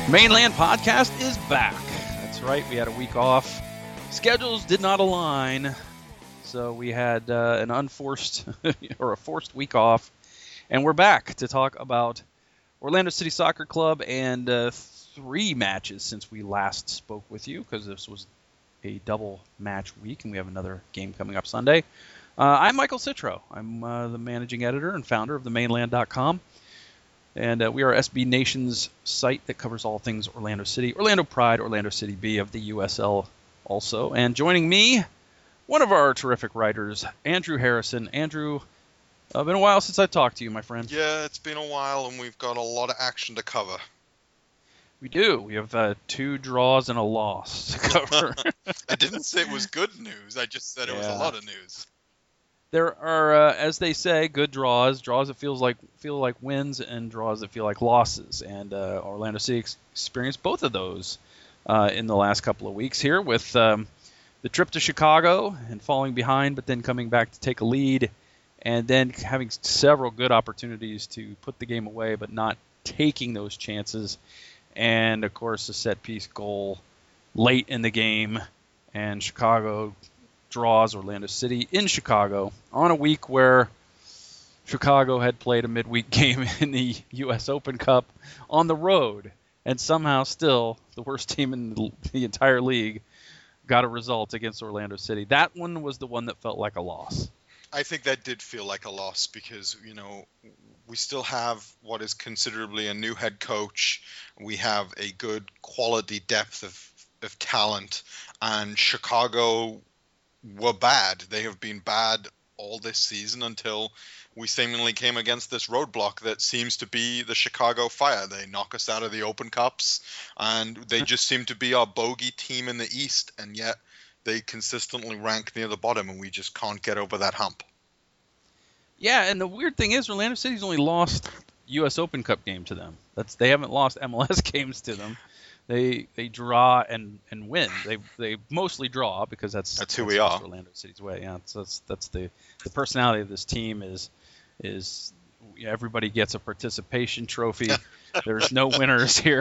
Mainland Podcast is back. That's right, we had a week off. Schedules did not align, so we had an unforced or a forced week off. And we're back to talk about Orlando City Soccer Club and 3 matches since we last spoke with you, because this was a double match week, and we have another game coming up Sunday. I'm Michael Citro. I'm the managing editor and founder of themainland.com. And we are SB Nation's site that covers all things Orlando City, Orlando Pride, Orlando City B of the USL also. And joining me, one of our terrific writers, Andrew Harrison. Andrew, been a while since I talked to you, my friend. Yeah, it's been a while, and we've got a lot of action to cover. We do. We have 2 draws and a loss to cover. I didn't say it was good news. I just said it was a lot of news. There are, as they say, good draws that feel like wins, and draws that feel like losses. And Orlando City experienced both of those in the last couple of weeks here, with the trip to Chicago and falling behind, but then coming back to take a lead, and then having several good opportunities to put the game away, but not taking those chances. And of course, a set piece goal late in the game, and Chicago draws Orlando City in Chicago on a week where Chicago had played a midweek game in the U.S. Open Cup on the road, and somehow still the worst team in the entire league got a result against Orlando City. That one was the one that felt like a loss. I think that did feel like a loss because, we still have what is considerably a new head coach. We have a good quality depth of talent, and Chicago were bad. They have been bad all this season until we seemingly came against this roadblock that seems to be the Chicago Fire. They knock us out of the Open Cups, and they just seem to be our bogey team in the East, and yet they consistently rank near the bottom, and we just can't get over that hump. Yeah, and the weird thing is Orlando City's only lost U.S. Open Cup game to them. They haven't lost MLS games to them. They draw and win. They mostly draw because that's who we are. Orlando City's way. Yeah, so that's the personality of this team is everybody gets a participation trophy. There's no winners here.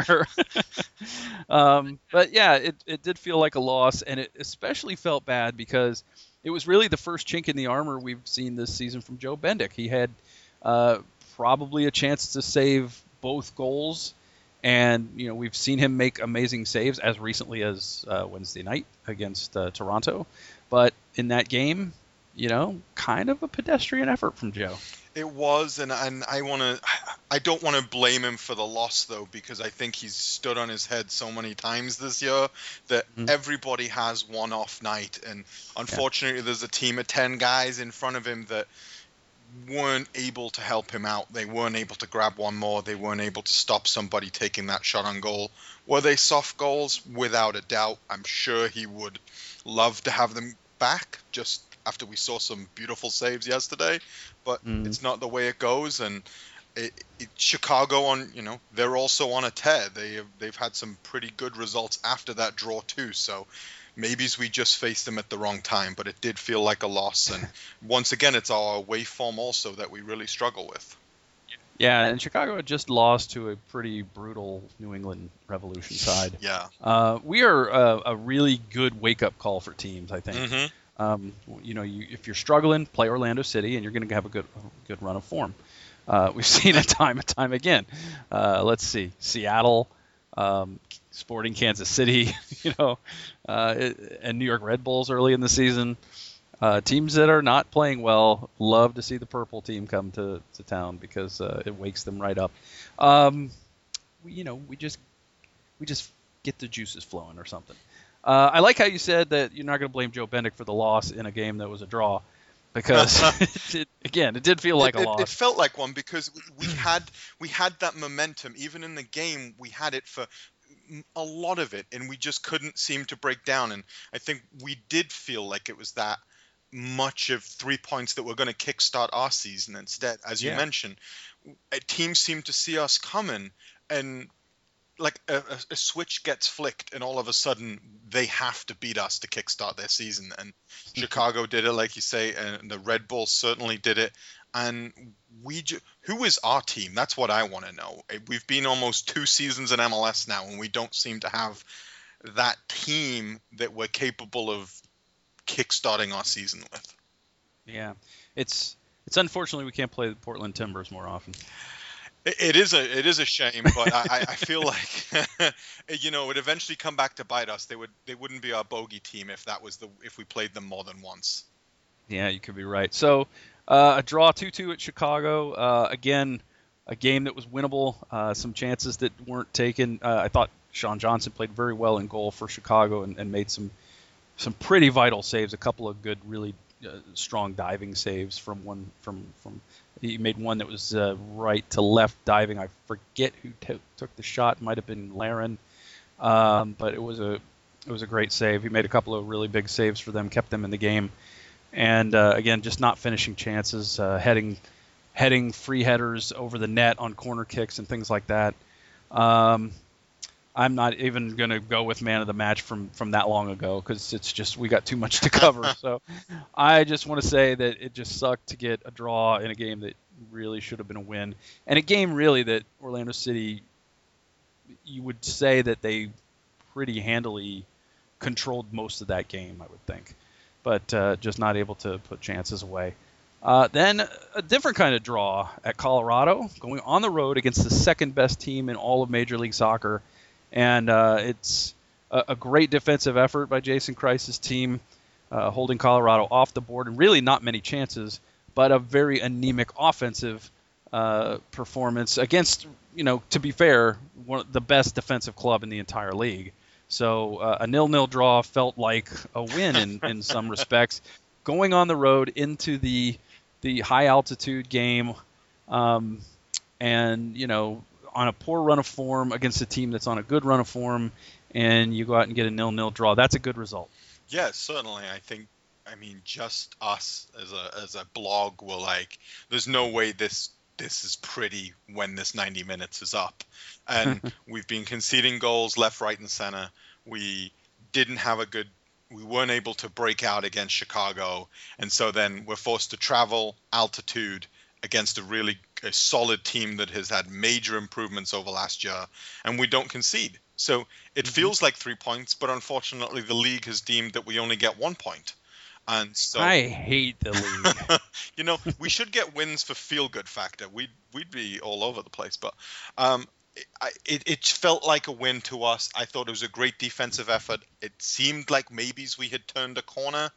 But yeah, it did feel like a loss, and it especially felt bad because it was really the first chink in the armor we've seen this season from Joe Bendik. He had probably a chance to save both goals. And, we've seen him make amazing saves as recently as Wednesday night against Toronto. But in that game, kind of a pedestrian effort from Joe. It was, and I don't want to blame him for the loss, though, because I think he's stood on his head so many times this year that everybody has one off night. And unfortunately, there's a team of 10 guys in front of him that weren't able to help him out. They weren't able to grab one more. They weren't able to stop somebody taking that shot on goal. Were they soft goals? Without a doubt. I'm sure he would love to have them back just after we saw some beautiful saves yesterday, but it's not the way it goes. And Chicago they're also on a tear. They've had some pretty good results after that draw too. So maybe we just faced them at the wrong time, but it did feel like a loss. And once again, it's our away form also that we really struggle with. Yeah, and Chicago had just lost to a pretty brutal New England Revolution side. Yeah. We are a really good wake-up call for teams, I think. Mm-hmm. If you're struggling, play Orlando City, and you're going to have a good run of form. We've seen it time and time again. Let's see, Seattle, Sporting Kansas City, and New York Red Bulls early in the season. Teams that are not playing well love to see the purple team come to town because it wakes them right up. We just get the juices flowing or something. I like how you said that you're not going to blame Joe Bendik for the loss in a game that was a draw, because it did feel like a loss. It felt like one because we had that momentum. Even in the game, we had it for a lot of it, and we just couldn't seem to break down. And I think we did feel like it was that much of 3 points that were going to kickstart our season instead. As you mentioned, teams seem to see us coming, and like a switch gets flicked, and all of a sudden they have to beat us to kickstart their season. And Chicago did it, like you say, and the Red Bulls certainly did it. and who is our team? That's what I want to know. We've been almost 2 seasons in MLS now, and we don't seem to have that team that we're capable of kickstarting our season with. Yeah, it's unfortunately we can't play the Portland Timbers more often. It is a shame, but I feel like it would eventually come back to bite us. They wouldn't be our bogey team if we played them more than once. Yeah, you could be right. So a draw 2-2 at Chicago. Again, a game that was winnable. Some chances that weren't taken. I thought Sean Johnson played very well in goal for Chicago and made some pretty vital saves. A couple of good, really strong diving saves from he made one that was right to left diving. I forget who took the shot. It might have been Laren, but it was a great save. He made a couple of really big saves for them, kept them in the game. And again, just not finishing chances, heading free headers over the net on corner kicks and things like that. I'm not even going to go with man of the match from that long ago because it's just we got too much to cover. So I just want to say that it just sucked to get a draw in a game that really should have been a win, and a game really that Orlando City, you would say that they pretty handily controlled most of that game, I would think, but just not able to put chances away. Then a different kind of draw at Colorado, going on the road against the second best team in all of Major League Soccer. And it's a great defensive effort by Jason Kreis's team, holding Colorado off the board and really not many chances, but a very anemic offensive performance against, to be fair, the best defensive club in the entire league. So a 0-0 draw felt like a win in some respects. Going on the road into the high altitude game, and on a poor run of form against a team that's on a good run of form, and you go out and get a 0-0 draw. That's a good result. Yeah, certainly. I mean, just us as a blog were like, there's no way this is pretty when this 90 minutes is up. And we've been conceding goals left, right, and center. We weren't able to break out against Chicago. And so then we're forced to travel altitude against a solid team that has had major improvements over last year, and we don't concede. So it feels like 3 points, but unfortunately the league has deemed that we only get 1 point. And so I hate the league. We should get wins for feel-good factor. We'd be all over the place, but it felt like a win to us. I thought it was a great defensive effort. It seemed like maybe we had turned a corner,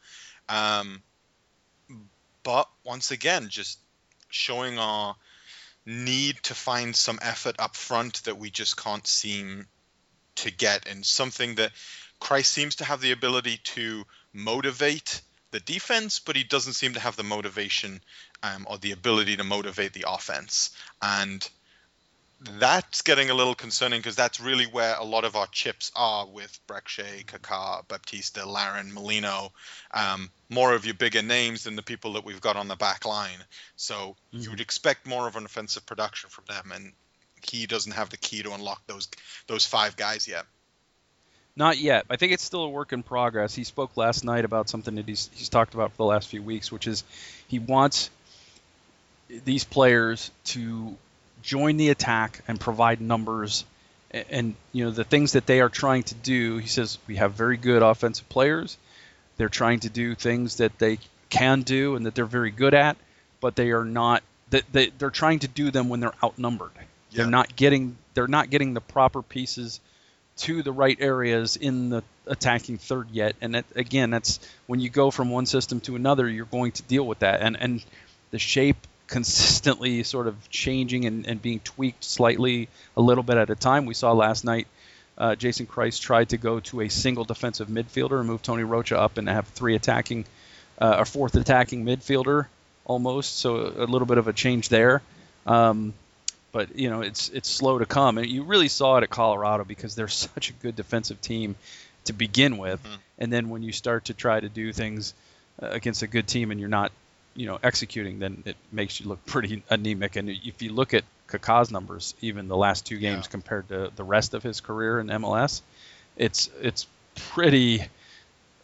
but once again, just showing our need to find some effort up front that we just can't seem to get, and something that Kreis seems to have the ability to motivate the defense, but he doesn't seem to have the motivation or the ability to motivate the offense. And that's getting a little concerning because that's really where a lot of our chips are with Brek Shea, Kaká, Baptista, Laren, Molino, more of your bigger names than the people that we've got on the back line. So you would expect more of an offensive production from them, and he doesn't have the key to unlock those 5 guys yet. Not yet. I think it's still a work in progress. He spoke last night about something that he's talked about for the last few weeks, which is he wants these players to join the attack and provide numbers and the things that they are trying to do. He says we have very good offensive players. They're trying to do things that they can do and that they're very good at, but they are not they're trying to do them when they're outnumbered. Yeah. They're not getting the proper pieces to the right areas in the attacking third yet. And that's when you go from one system to another, you're going to deal with that. And the shape consistently sort of changing and being tweaked slightly a little bit at a time. We saw last night Jason Kreis tried to go to a single defensive midfielder and move Tony Rocha up and have 4th attacking midfielder almost. So a little bit of a change there. But it's slow to come, and you really saw it at Colorado because they're such a good defensive team to begin with, and then when you start to try to do things against a good team and you're not, executing, then it makes you look pretty anemic. And if you look at Kaká's numbers, even the last 2 games compared to the rest of his career in MLS, it's pretty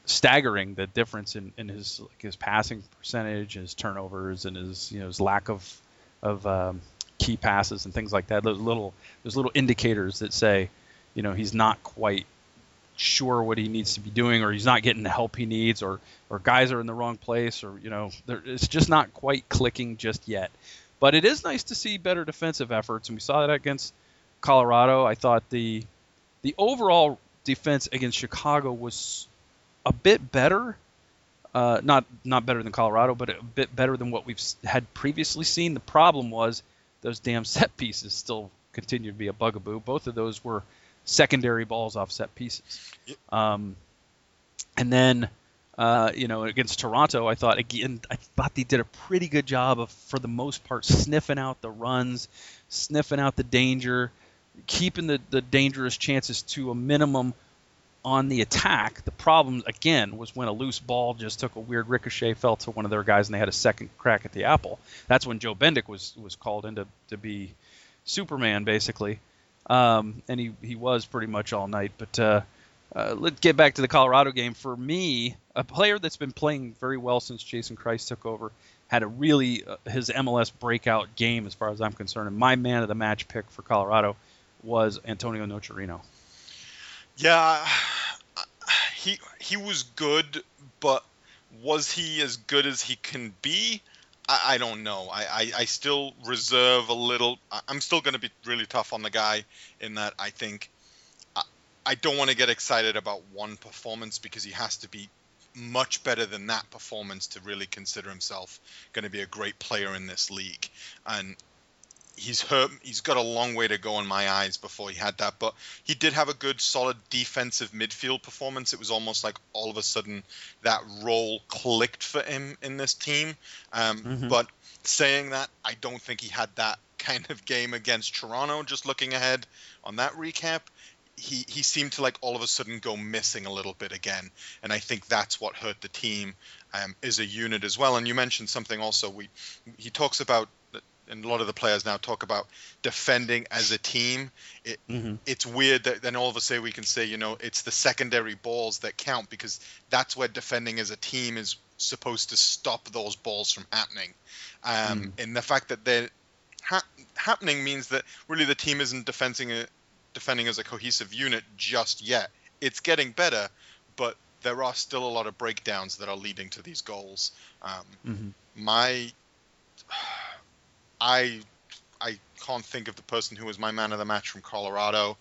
staggering, the difference in his passing percentage, his turnovers, and his lack of key passes and things like that. Those little indicators that say, he's not quite sure what he needs to be doing, or he's not getting the help he needs, or guys are in the wrong place, or it's just not quite clicking just yet. But it is nice to see better defensive efforts, and we saw that against Colorado. I thought the overall defense against Chicago was a bit better, not better than Colorado, but a bit better than what we've had previously seen. The problem was those damn set pieces still continue to be a bugaboo. Both of those were secondary balls off set pieces. Yep. And then, against Toronto, I thought they did a pretty good job of, for the most part, sniffing out the runs, sniffing out the danger, keeping the dangerous chances to a minimum on the attack. The problem, again, was when a loose ball just took a weird ricochet, fell to one of their guys, and they had a second crack at the apple. That's when Joe Bendik was called in to be Superman, basically. And he was pretty much all night. But let's get back to the Colorado game. For me, a player that's been playing very well since Jason Kreis took over, had a really his MLS breakout game as far as I'm concerned. And my man of the match pick for Colorado was Antonio Nocerino. Yeah, he was good, but was he as good as he can be? I don't know. I still reserve a little. I'm still going to be really tough on the guy in that I think I don't want to get excited about one performance, because he has to be much better than that performance to really consider himself going to be a great player in this league. And he's got a long way to go in my eyes before he had that, but he did have a good solid defensive midfield performance. It was almost like all of a sudden that role clicked for him in this team. But saying that, I don't think he had that kind of game against Toronto. Just looking ahead on that recap, he seemed to like all of a sudden go missing a little bit again, and I think that's what hurt the team as a unit as well. And you mentioned something also. He talks about, and a lot of the players now talk about defending as a team. It's weird that then all of a sudden we can say, it's the secondary balls that count, because that's where defending as a team is supposed to stop those balls from happening. And the fact that they're happening means that really the team isn't defending as a cohesive unit just yet. It's getting better, but there are still a lot of breakdowns that are leading to these goals. I can't think of the person who was my man of the match from Colorado.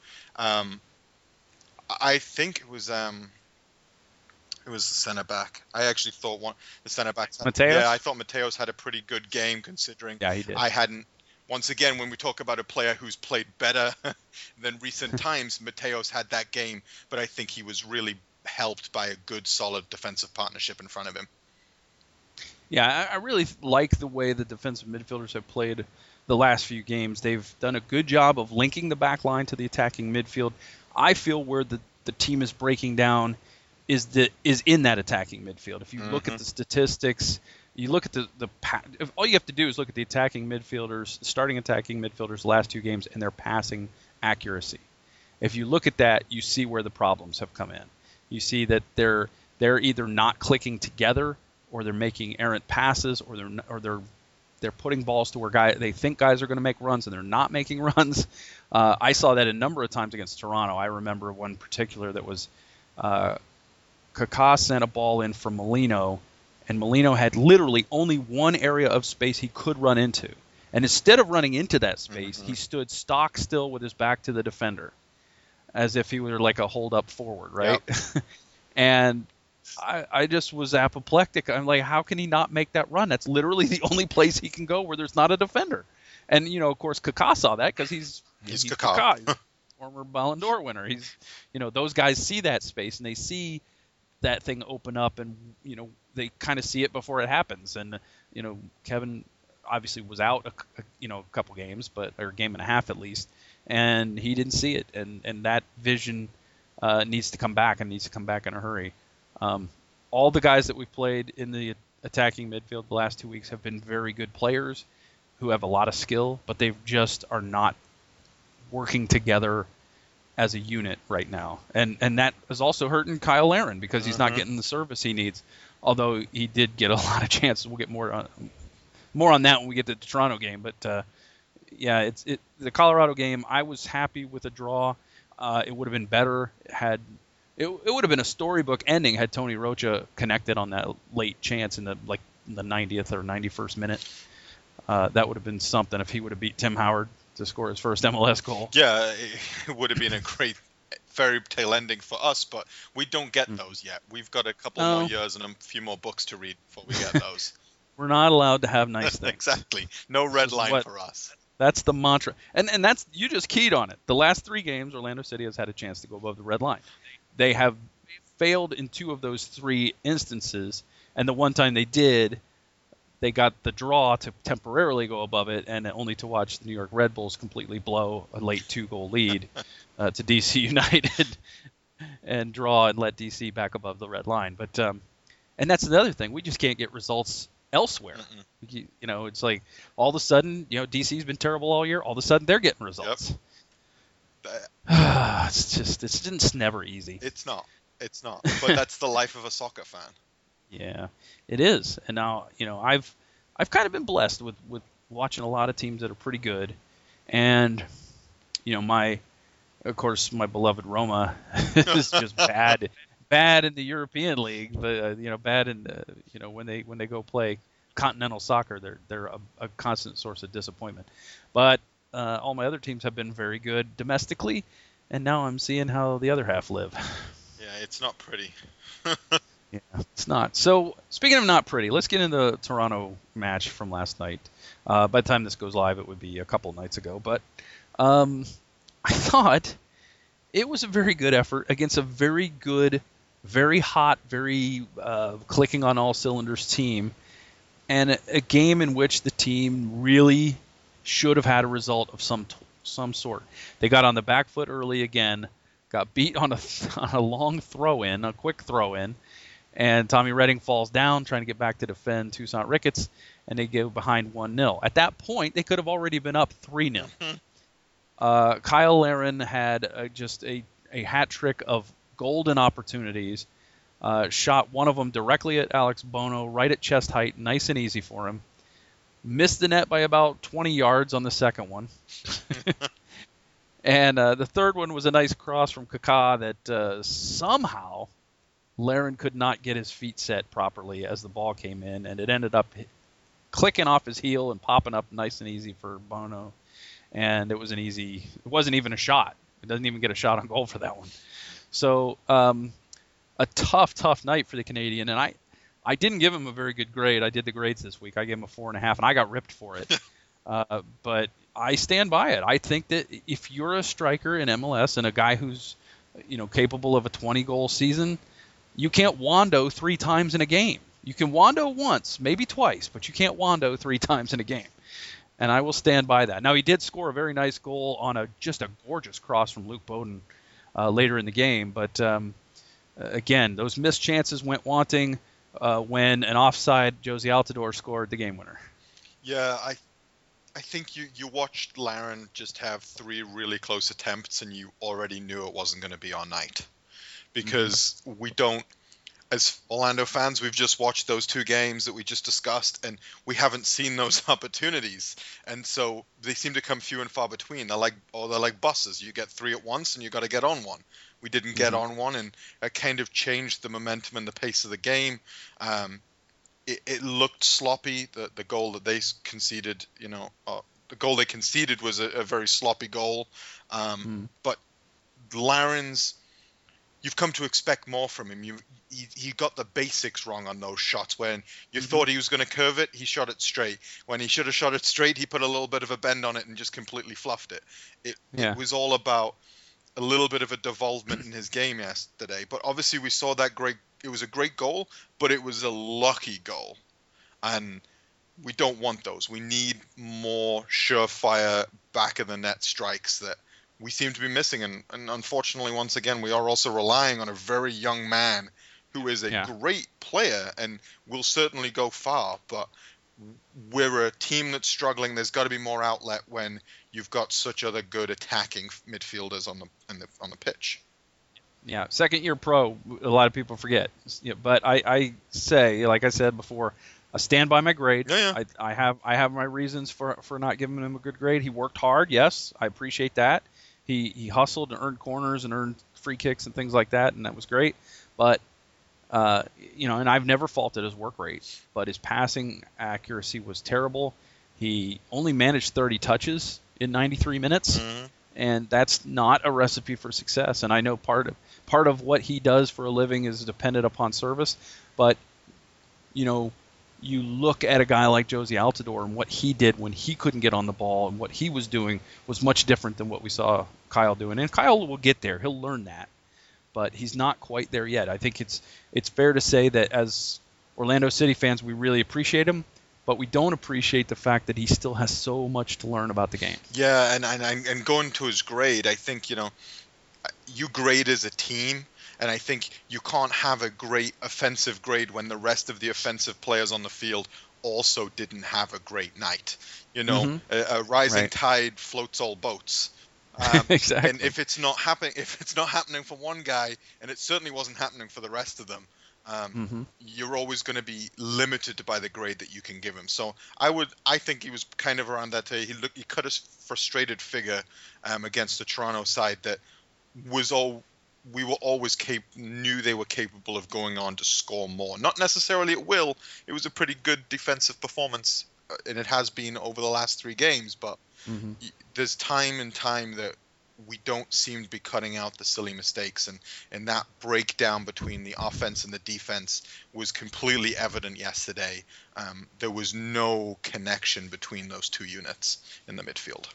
I think it was the center back. I actually thought the center back. Mateos? Yeah, I thought Mateos had a pretty good game, considering. Yeah, he did. I hadn't. Once again, when we talk about a player who's played better than recent times, Mateos had that game, but I think he was really helped by a good, solid defensive partnership in front of him. Yeah, I really like the way the defensive midfielders have played the last few games. They've done a good job of linking the back line to the attacking midfield. I feel where the team is breaking down is in that attacking midfield. If you look at the statistics, you look at all you have to do is look at the starting attacking midfielders last two games and their passing accuracy. If you look at that, you see where the problems have come in. You see that they're either not clicking together, or they're making errant passes, or they're putting balls to where they think guys are going to make runs and they're not making runs. I saw that a number of times against Toronto. I remember one particular that was Kaká sent a ball in from Molino, and Molino had literally only one area of space he could run into. And instead of running into that space, he stood stock still with his back to the defender, as if he were like a hold-up forward, right? Yep. And I just was apoplectic. I'm like, how can he not make that run? That's literally the only place he can go where there's not a defender. And, of course, Kaká saw that, because he's Kaká. He's a former Ballon d'Or winner. Those guys see that space, and they see that thing open up, and, they kind of see it before it happens. And, Kevin obviously was out a couple games, or a game and a half at least, and he didn't see it. And that vision needs to come back, and needs to come back in a hurry. All the guys that we've played in the attacking midfield the last 2 weeks have been very good players who have a lot of skill, but they just are not working together as a unit right now, and that is also hurting Kyle Aaron because he's not Uh-huh. getting the service he needs. Although he did get a lot of chances. We'll get more on that when we get to the Toronto game. But yeah, the Colorado game. I was happy with a draw. It would have been better had it would have been a storybook ending had Tony Rocha connected on that late chance in the 90th or 91st minute. That would have been something if he would have beat Tim Howard to score his first MLS goal. Yeah, it would have been a great fairy tale ending for us, but we don't get those yet. We've got a couple more years and a few more books to read before we get those. We're not allowed to have nice things. Exactly. No red line for us. That's the mantra. And that's, you just keyed on it. The last 3 games, Orlando City has had a chance to go above the red line. They have failed in 2 of those 3 instances, and the one time they did, they got the draw to temporarily go above it, and only to watch the New York Red Bulls completely blow a late 2-goal lead to DC United and draw and let DC back above the red line. But and that's the other thing. We just can't get results elsewhere. It's like all of a sudden, DC's been terrible all year. All of a sudden, they're getting results. Yep. It's never easy. It's not. But that's the life of a soccer fan. Yeah, it is. And now, I've kind of been blessed with watching a lot of teams that are pretty good, and my beloved Roma is just bad in the European League, but bad in when they go play continental soccer, they're a constant source of disappointment. But all my other teams have been very good domestically, and now I'm seeing how the other half live. Yeah, it's not pretty. Yeah, it's not. So, speaking of not pretty, let's get into the Toronto match from last night. By the time this goes live, it would be a couple nights ago. But I thought it was a very good effort against a very good, very hot, very clicking on all cylinders team, and a game in which the team really should have had a result of some sort. They got on the back foot early again, got beat on a long throw-in, a quick throw-in, and Tommy Redding falls down trying to get back to defend Toussaint Ricketts, and they go behind 1-0. At that point, they could have already been up 3-0. Kyle Larin had just a hat trick of golden opportunities, shot one of them directly at Alex Bono, right at chest height, nice and easy for him. Missed the net by about 20 yards on the second one. And the third one was a nice cross from Kaká that somehow Larin could not get his feet set properly as the ball came in, and it ended up clicking off his heel and popping up nice and easy for Bono. And it wasn't even a shot. It doesn't even get a shot on goal for that one. So a tough night for the Canadian, and I didn't give him a very good grade. I did the grades this week. I gave him a 4.5, and I got ripped for it. But I stand by it. I think that if you're a striker in MLS and a guy who's capable of a 20-goal season, you can't wando 3 times in a game. You can wando once, maybe twice, but you can't wando 3 times in a game. And I will stand by that. Now, he did score a very nice goal on just a gorgeous cross from Luke Bowden later in the game. But again, those missed chances went wanting when an offside Josie Altidore scored the game winner. Yeah, I think you watched Larin just have 3 really close attempts, and you already knew it wasn't going to be our night. Because we don't, as Orlando fans, we've just watched those 2 games that we just discussed, and we haven't seen those opportunities. And so they seem to come few and far between. They're like buses. You get 3 at once, and you got to get on one. We didn't get on one, and it kind of changed the momentum and the pace of the game. It looked sloppy. The goal that they conceded, the goal they conceded was a very sloppy goal. But Larin's, you've come to expect more from him. He got the basics wrong on those shots. When you thought he was going to curve it, he shot it straight. When he should have shot it straight, he put a little bit of a bend on it and just completely fluffed it. It was all about a little bit of a devolvement in his game yesterday. But obviously we saw that it was a great goal, but it was a lucky goal. And we don't want those. We need more surefire back of the net strikes that we seem to be missing. And unfortunately, once again, we are also relying on a very young man who is a great player and will certainly go far. But we're a team that's struggling. There's got to be more outlet when you've got such other good attacking midfielders on the pitch. Yeah, second year pro, a lot of people forget. Yeah, but I say, like I said before, I stand by my grade. Yeah. I have my reasons for not giving him a good grade. He worked hard, yes, I appreciate that. He hustled and earned corners and earned free kicks and things like that, and that was great. But and I've never faulted his work rate, but his passing accuracy was terrible. He only managed 30 touches in 93 minutes. Mm-hmm. And that's not a recipe for success. And I know part of what he does for a living is dependent upon service. But, you look at a guy like Jozy Altidore and what he did when he couldn't get on the ball, and what he was doing was much different than what we saw Kyle doing. And Kyle will get there. He'll learn that. But he's not quite there yet. I think it's fair to say that as Orlando City fans, we really appreciate him. But we don't appreciate the fact that he still has so much to learn about the game. Yeah, and going to his grade, I think, you grade as a team, and I think you can't have a great offensive grade when the rest of the offensive players on the field also didn't have a great night. Mm-hmm. A rising tide floats all boats. Exactly. And if it's not happening for one guy, and it certainly wasn't happening for the rest of them, you're always going to be limited by the grade that you can give him. So I think he was kind of around that. He cut a frustrated figure against the Toronto side that we were always knew they were capable of going on to score more. Not necessarily at will. It was a pretty good defensive performance, and it has been over the last 3 games. But there's time and time that we don't seem to be cutting out the silly mistakes, and that breakdown between the offense and the defense was completely evident yesterday. There was no connection between those two units in the midfield.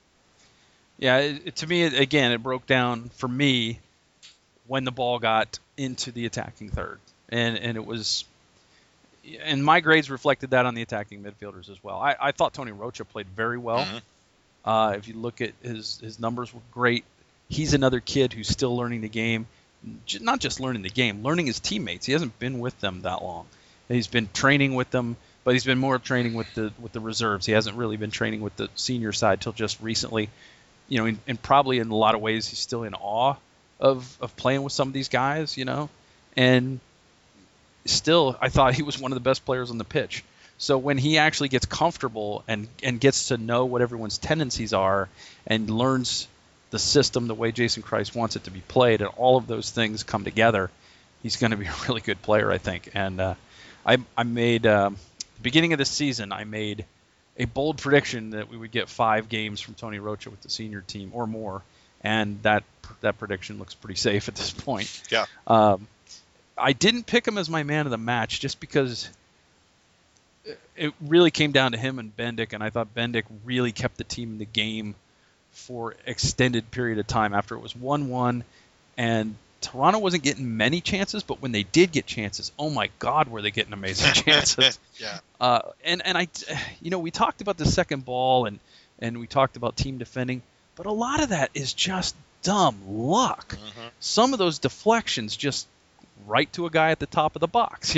Yeah, to me, again, it broke down for me when the ball got into the attacking third, and it was, and my grades reflected that on the attacking midfielders as well. I thought Tony Rocha played very well. If you look at his numbers were great. He's another kid who's still learning the game, not just learning the game, learning his teammates. He hasn't been with them that long. He's been training with them, but he's been more training with the reserves. He hasn't really been training with the senior side till just recently. And probably in a lot of ways he's still in awe of playing with some of these guys, and still I thought he was one of the best players on the pitch. So when he actually gets comfortable and gets to know what everyone's tendencies are and learns the system the way Jason Kreis wants it to be played, and all of those things come together, he's going to be a really good player, I think. And I made beginning of the season, I made a bold prediction that we would get 5 games from Tony Rocha with the senior team or more, and that prediction looks pretty safe at this point. Yeah. I didn't pick him as my man of the match just because it really came down to him and Bendik, and I thought Bendik really kept the team in the game for extended period of time after it was 1-1, and Toronto wasn't getting many chances, but when they did get chances, oh my God, were they getting amazing chances. Yeah. And I, we talked about the second ball and we talked about team defending, but a lot of that is just dumb luck. Some of those deflections just right to a guy at the top of the box,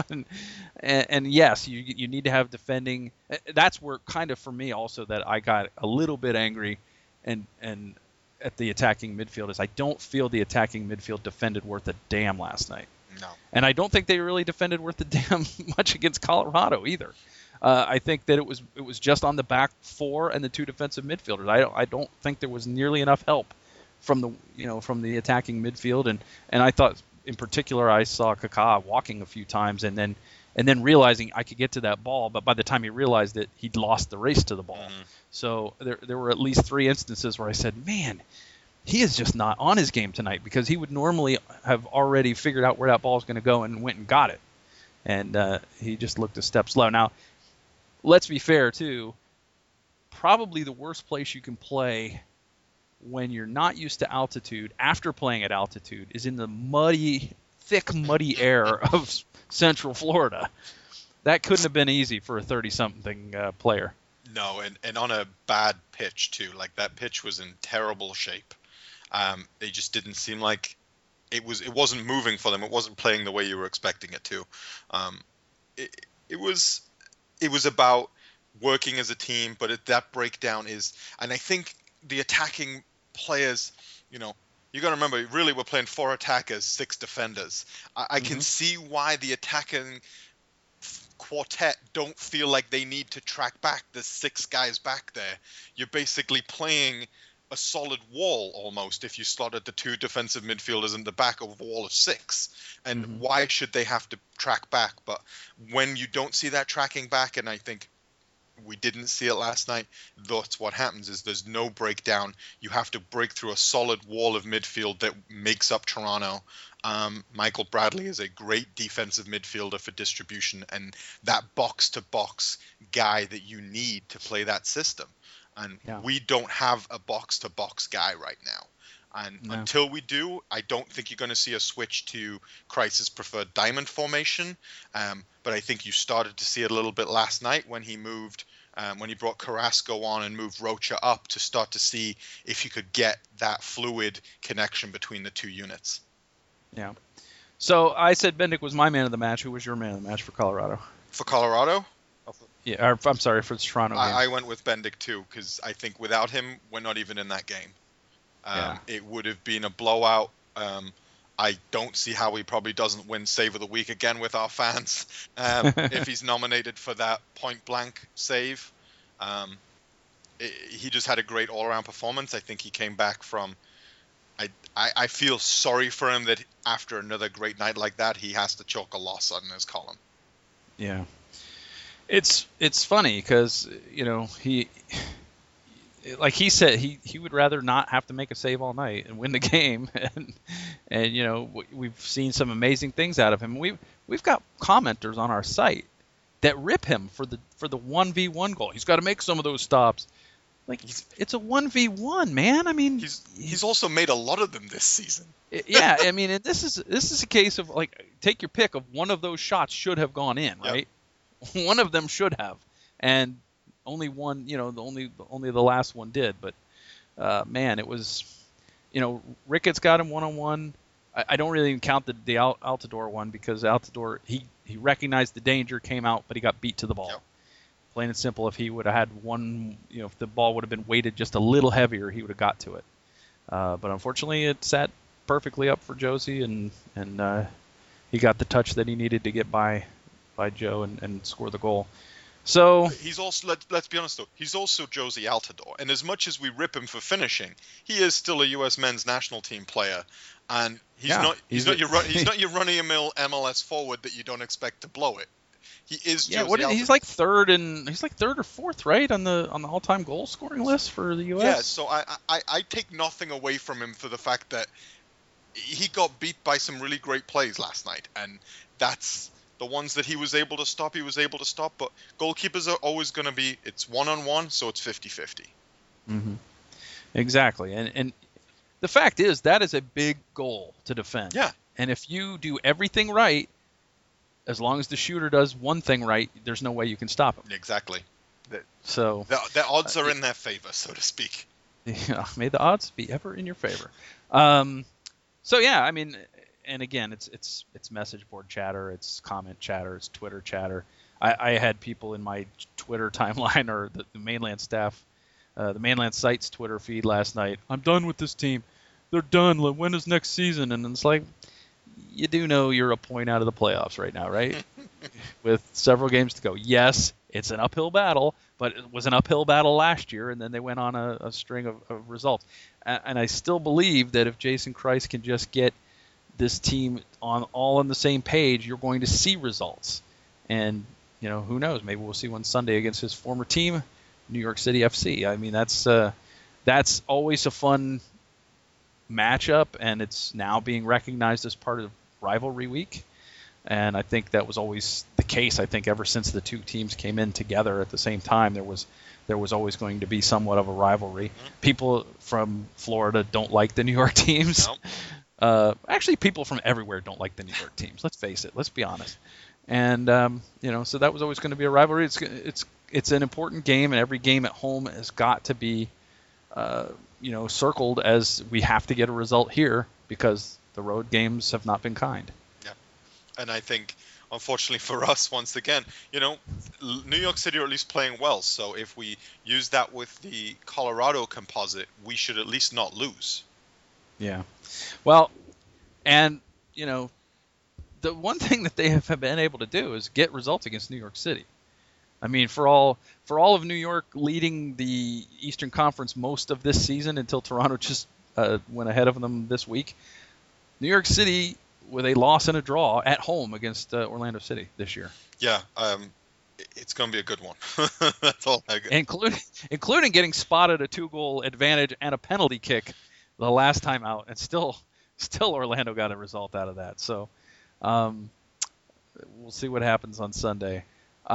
and yes, you need to have defending. That's where kind of for me also that I got a little bit angry and at the attacking midfield is I don't feel the attacking midfield defended worth a damn last night. No. And I don't think they really defended worth a damn much against Colorado either. I think that it was just on the back 4 and the 2 defensive midfielders. I don't think there was nearly enough help from the attacking midfield, and I thought in particular I saw Kaká walking a few times and then realizing I could get to that ball, but by the time he realized it, he'd lost the race to the ball. So there were at least 3 instances where I said, man, he is just not on his game tonight, because he would normally have already figured out where that ball is going to go and went and got it. And he just looked a step slow. Now, let's be fair, too. Probably the worst place you can play when you're not used to altitude after playing at altitude is in the thick, muddy air of Central Florida. That couldn't have been easy for a 30-something player. No, and on a bad pitch, too. Like, that pitch was in terrible shape. They just didn't seem like it wasn't moving for them. It wasn't playing the way you were expecting it to. It was it was about working as a team, but that breakdown is, and I think the attacking players, you got to remember, really we're playing 4 attackers, 6 defenders. I can see why the attacking quartet don't feel like they need to track back. There's 6 guys back there. You're basically playing a solid wall almost if you slotted the 2 defensive midfielders in the back of a wall of 6. And why should they have to track back? But when you don't see that tracking back, and I think we didn't see it last night, that's what happens, is there's no breakdown. You have to break through a solid wall of midfield that makes up Toronto. Michael Bradley is a great defensive midfielder for distribution and that box-to-box guy that you need to play that system. And we don't have a box-to-box guy right now. And until we do, I don't think you're going to see a switch to Kreis's preferred diamond formation. But I think you started to see it a little bit last night when he moved, when he brought Carrasco on and moved Rocha up to start to see if you could get that fluid connection between the 2 units. Yeah. So I said Bendik was my man of the match. Who was your man of the match for Colorado? For Colorado? Yeah, I'm sorry, for the Toronto game. I went with Bendik too, because I think without him, we're not even in that game. It would have been a blowout. I don't see how he probably doesn't win Save of the Week again with our fans if he's nominated for that point-blank save. He just had a great all-around performance. I think he came back from... I feel sorry for him that after another great night like that, he has to chalk a loss on his column. Yeah. It's funny because, he... Like he said, he would rather not have to make a save all night and win the game, and we've seen some amazing things out of him. We've got commenters on our site that rip him for the 1v1 goal. He's got to make some of those stops. Like it's a 1v1, man. I mean, he's also made a lot of them this season. Yeah, I mean, this is a case of like take your pick of one of those shots should have gone in, right? Yep. One of them should have, and only one, only the last one did. But man, it was, Ricketts got him one-on-one. I don't really even count the Altidore one because Altidore he recognized the danger, came out, but he got beat to the ball. Yep. Plain and simple. If he would have had one, if the ball would have been weighted just a little heavier, he would have got to it. But unfortunately, it sat perfectly up for Jozy, and he got the touch that he needed to get by Joe and score the goal. So he's also, let's be honest though, he's also Jozy Altidore, and as much as we rip him for finishing, he is still a U.S. men's national team player, and he's not your run-of-the-mill MLS forward that you don't expect to blow it. He is. Yeah, he's like third or fourth, right, on the all-time goal scoring list for the U.S. Yeah, so I take nothing away from him for the fact that he got beat by some really great plays last night, and that's the ones that he was able to stop. But goalkeepers are always going to be, it's one-on-one, so it's 50-50. Mm-hmm. Exactly, and the fact is that is a big goal to defend. Yeah, and if you do everything right, as long as the shooter does one thing right, there's no way you can stop him. Exactly. So the odds are in their favor, so to speak. Yeah, may the odds be ever in your favor. So yeah, I mean, and again, it's message board chatter, it's comment chatter, it's Twitter chatter. I had people in my Twitter timeline or the Mainland staff, the Mainland site's Twitter feed last night. I'm done with this team. They're done. When is next season? And it's like, you do know you're a point out of the playoffs right now, right? With several games to go. Yes, it's an uphill battle, but it was an uphill battle last year, and then they went on a string of results. And I still believe that if Jason Kreis can just get this team all on the same page, you're going to see results. And, who knows? Maybe we'll see one Sunday against his former team, New York City FC. I mean, that's always a fun matchup, and it's now being recognized as part of rivalry week. And I think that was always the case. I think ever since the two teams came in together at the same time, there was always going to be somewhat of a rivalry. Mm-hmm. People from Florida don't like the New York teams. Nope. Actually, people from everywhere don't like the New York teams. Let's face it. Let's be honest. And so that was always going to be a rivalry. It's an important game, and every game at home has got to be circled as we have to get a result here because the road games have not been kind. Yeah, and I think unfortunately for us, once again, New York City are at least playing well. So if we use that with the Colorado composite, we should at least not lose. Yeah. Well, and the one thing that they have been able to do is get results against New York City. I mean, for all of New York leading the Eastern Conference most of this season until Toronto just went ahead of them this week, New York City with a loss and a draw at home against Orlando City this year. Yeah, it's going to be a good one. That's all I got. Including getting spotted a 2-goal advantage and a penalty kick the last time out, and still Orlando got a result out of that. So we'll see what happens on Sunday.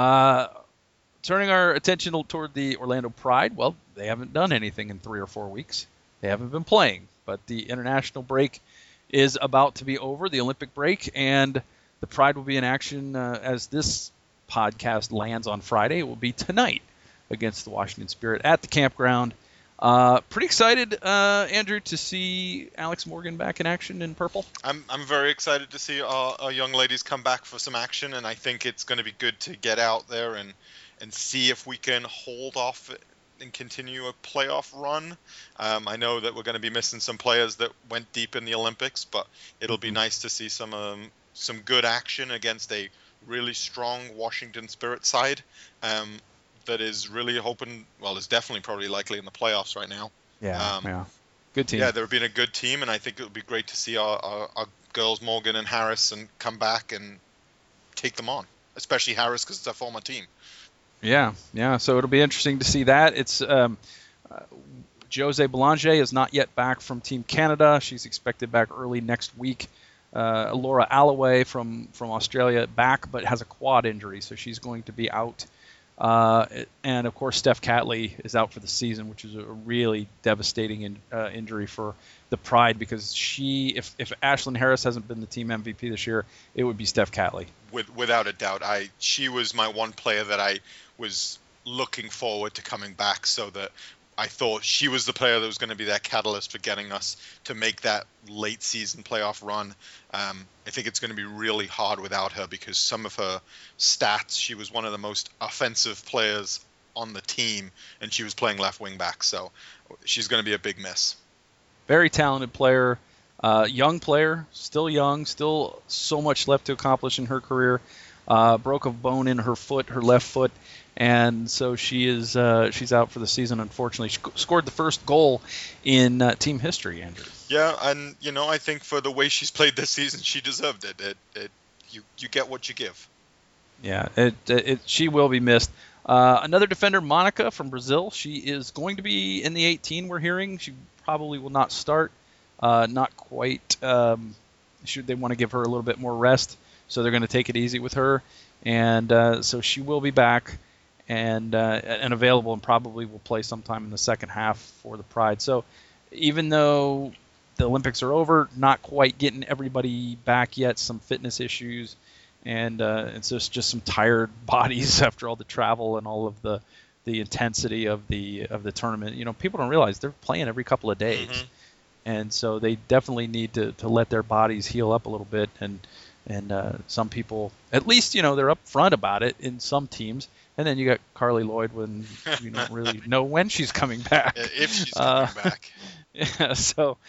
Turning our attention toward the Orlando Pride, well, they haven't done anything in 3 or 4 weeks. They haven't been playing, but the international break is about to be over, the Olympic break, and the Pride will be in action as this podcast lands on Friday. It will be tonight against the Washington Spirit at the campground. Pretty excited, Andrew, to see Alex Morgan back in action in purple. I'm very excited to see our young ladies come back for some action, and I think it's going to be good to get out there and see if we can hold off and continue a playoff run. I know that we're going to be missing some players that went deep in the Olympics, but it'll be nice to see some good action against a really strong Washington Spirit side that is really is definitely probably likely in the playoffs right now. Yeah. Good team. Yeah, they've been a good team, and I think it would be great to see our girls, Morgan and Harris, and come back and take them on, especially Harris because it's a former team. Yeah. So it'll be interesting to see that. It's Jose Belanger is not yet back from Team Canada. She's expected back early next week. Laura Alloway from Australia back, but has a quad injury, so she's going to be out. And of course, Steph Catley is out for the season, which is a really devastating injury for the Pride, because if Ashlyn Harris hasn't been the team MVP this year, it would be Steph Catley. Without a doubt, she was my one player that I was looking forward to coming back, so that I thought she was the player that was going to be that catalyst for getting us to make that late season playoff run. I think it's going to be really hard without her, because some of her stats, she was one of the most offensive players on the team, and she was playing left wing back, so she's going to be a big miss. Very talented player, young player, still young, still so much left to accomplish in her career. Broke a bone in her foot, her left foot, and so she's out for the season, unfortunately. She scored the first goal in team history, Andrew. Yeah, and I think for the way she's played this season, she deserved it. You get what you give. Yeah, she will be missed. Another defender, Monica from Brazil. She is going to be in the 18. We're hearing she probably will not start. Not quite. They want to give her a little bit more rest, so they're going to take it easy with her, and so she will be back and available, and probably will play sometime in the second half for the Pride. So even though the Olympics are over, not quite getting everybody back yet, some fitness issues, and it's just some tired bodies after all the travel and all of the intensity of the tournament. People don't realize they're playing every couple of days, and so they definitely need to let their bodies heal up a little bit. And some people, at least, they're upfront about it in some teams. And then you got Carly Lloyd, when you don't really know when she's coming back. If she's coming back. Yeah, so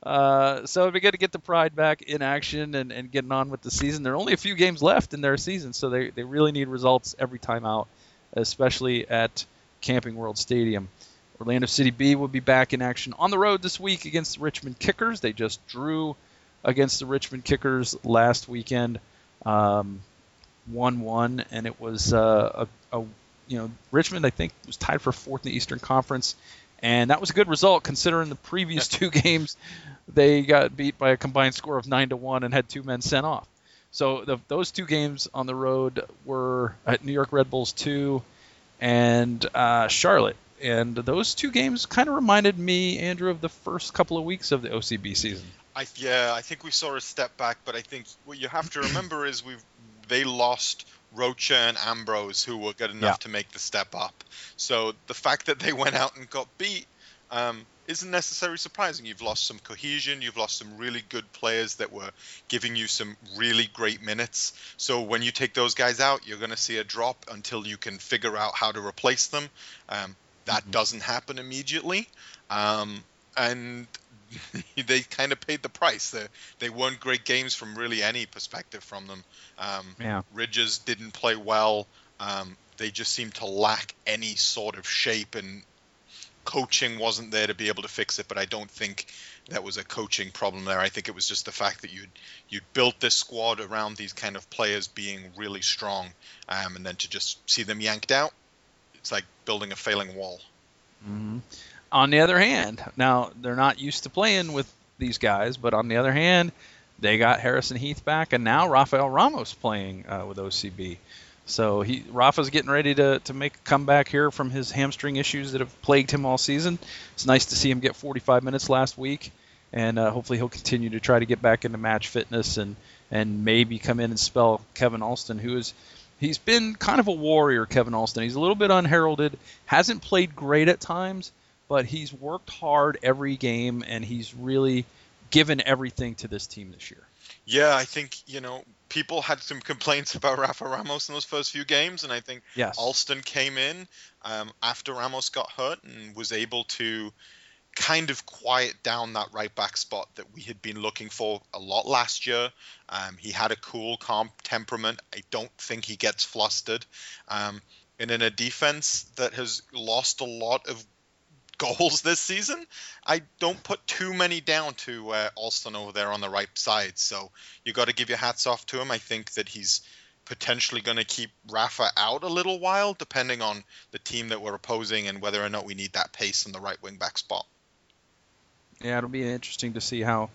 it'd be good to get the Pride back in action and getting on with the season. There are only a few games left in their season, so they really need results every time out, especially at Camping World Stadium. Orlando City B will be back in action on the road this week against the Richmond Kickers. They just drew against the Richmond Kickers last weekend, 1-1, and it was Richmond, I think, was tied for fourth in the Eastern Conference, and that was a good result considering the previous two games they got beat by a combined score of 9-1 and had 2 men sent off. So those 2 games on the road were at New York Red Bulls 2 and Charlotte, and those 2 games kind of reminded me, Andrew, of the first couple of weeks of the OCB season. I think we saw a step back, but I think what you have to remember is they lost Rocha and Ambrose, who were good enough to make the step up. So the fact that they went out and got beat, isn't necessarily surprising. You've lost some cohesion, you've lost some really good players that were giving you some really great minutes. So when you take those guys out, you're going to see a drop until you can figure out how to replace them. That doesn't happen immediately. And they kind of paid the price. They weren't great games from really any perspective from them. Ridges didn't play well. They just seemed to lack any sort of shape, and coaching wasn't there to be able to fix it. But I don't think that was a coaching problem there. I think it was just the fact that you'd built this squad around these kind of players being really strong, and then to just see them yanked out, it's like building a failing wall. Mm-hmm. On the other hand, now they're not used to playing with these guys, but on the other hand, they got Harrison Heath back, and now Rafael Ramos playing with OCB. So Rafa's getting ready to make a comeback here from his hamstring issues that have plagued him all season. It's nice to see him get 45 minutes last week, and hopefully he'll continue to try to get back into match fitness and maybe come in and spell Kevin Alston, he's been kind of a warrior, Kevin Alston. He's a little bit unheralded, hasn't played great at times, but he's worked hard every game, and he's really given everything to this team this year. Yeah, I think, people had some complaints about Rafa Ramos in those first few games, and I think Alston came in after Ramos got hurt and was able to kind of quiet down that right back spot that we had been looking for a lot last year. He had a cool, calm temperament. I don't think he gets flustered. And in a defense that has lost a lot of goals this season, I don't put too many down to Alston over there on the right side. So you got to give your hats off to him. I think that he's potentially going to keep Rafa out a little while, depending on the team that we're opposing and whether or not we need that pace in the right wing back spot. Yeah, it'll be interesting to see how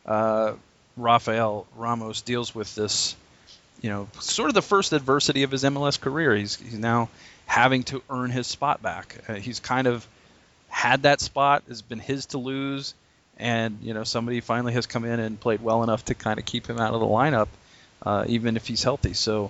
Rafael Ramos deals with this, sort of the first adversity of his MLS career. He's now having to earn his spot back. He's kind of had that spot, has been his to lose, and somebody finally has come in and played well enough to kind of keep him out of the lineup, even if he's healthy. So,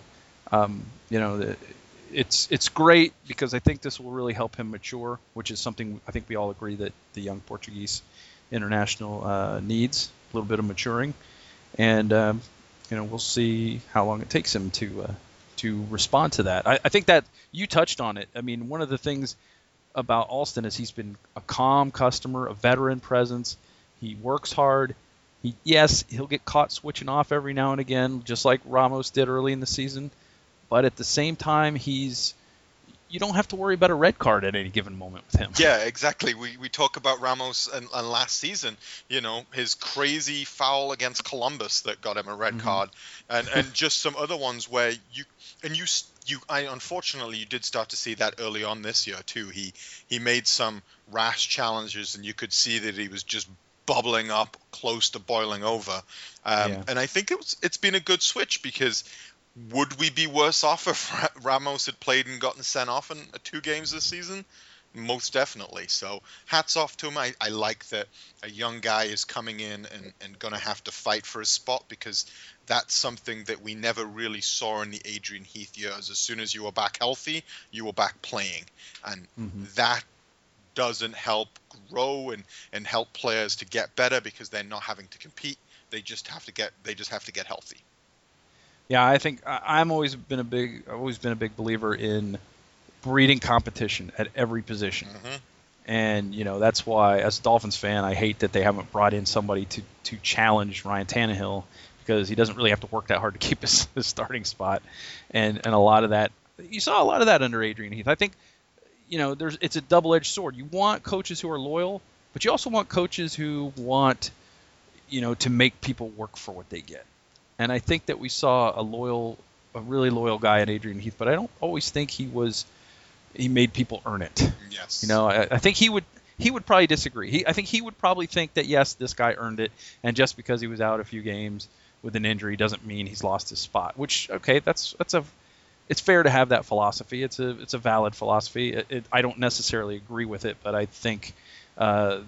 it's great because I think this will really help him mature, which is something I think we all agree that the young Portuguese international needs a little bit of maturing, and we'll see how long it takes him to respond to that. I think that you touched on it. I mean, one of the things about Alston is he's been a calm customer, a veteran presence. He works hard. He'll get caught switching off every now and again, just like Ramos did early in the season. But at the same time, you don't have to worry about a red card at any given moment with him. Yeah, exactly. We talk about Ramos and last season, his crazy foul against Columbus that got him a red card, and just some other ones where unfortunately you did start to see that early on this year too. He made some rash challenges, and you could see that he was just bubbling up, close to boiling over. And I think it's been a good switch, because would we be worse off if Ramos had played and gotten sent off in 2 games this season? Most definitely. So hats off to him. I like that a young guy is coming in and going to have to fight for his spot, because that's something that we never really saw in the Adrian Heath years. As soon as you were back healthy, you were back playing. And that doesn't help grow and help players to get better, because they're not having to compete. They just have to get healthy. Yeah, I think I've always been a big believer in breeding competition at every position. And that's why, as a Dolphins fan, I hate that they haven't brought in somebody to challenge Ryan Tannehill, because he doesn't really have to work that hard to keep his starting spot. And a lot of that, you saw a lot of that under Adrian Heath. I think it's a double-edged sword. You want coaches who are loyal, but you also want coaches who want to make people work for what they get. And I think that we saw a really loyal guy in Adrian Heath, but I don't always think he made people earn it. Yes. I think he would probably disagree. I think he would probably think that, yes, this guy earned it, and just because he was out a few games with an injury doesn't mean he's lost his spot. Which, okay, it's fair to have that philosophy. It's a valid philosophy. I don't necessarily agree with it, but I think that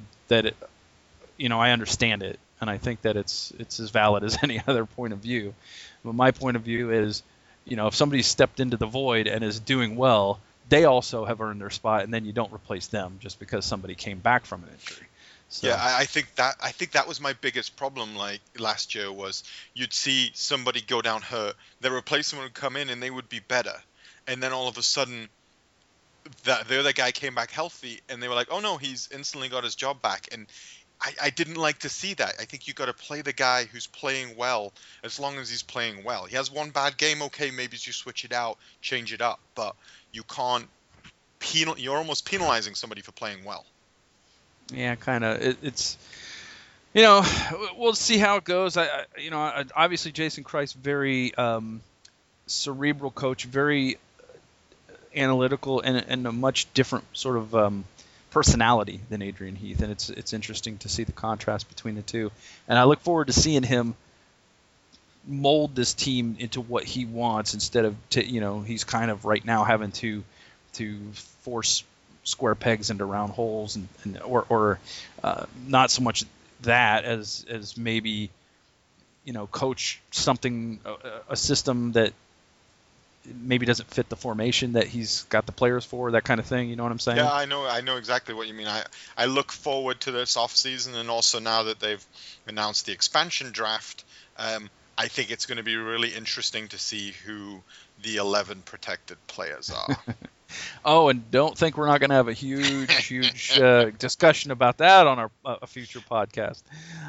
I understand it. And I think that it's as valid as any other point of view. But my point of view is, if somebody stepped into the void and is doing well, they also have earned their spot, and then you don't replace them just because somebody came back from an injury. So. Yeah, I think that was my biggest problem like last year was you'd see somebody go down hurt, their replacement would come in and they would be better, and then all of a sudden the other guy came back healthy and they were like, oh no, he's instantly got his job back. And I didn't like to see that. I think you got to play the guy who's playing well as long as he's playing well. He has one bad game, okay, maybe you switch it out, change it up, but you can't you're almost penalizing somebody for playing well. Yeah, kind of. It's we'll see how it goes. Obviously Jason Kreis, very cerebral coach, very analytical, and a much different sort of personality than Adrian Heath, and it's interesting to see the contrast between the two. And I look forward to seeing him mold this team into what he wants instead of he's kind of right now having to force square pegs into round holes or not so much that as maybe coach something, a system that maybe doesn't fit the formation that he's got the players for, that kind of thing. You know what I'm saying? Yeah, I know exactly what you mean. I look forward to this offseason, and also now that they've announced the expansion draft, I think it's going to be really interesting to see who the 11 protected players are. Oh, and don't think we're not going to have a huge discussion about that on a future podcast.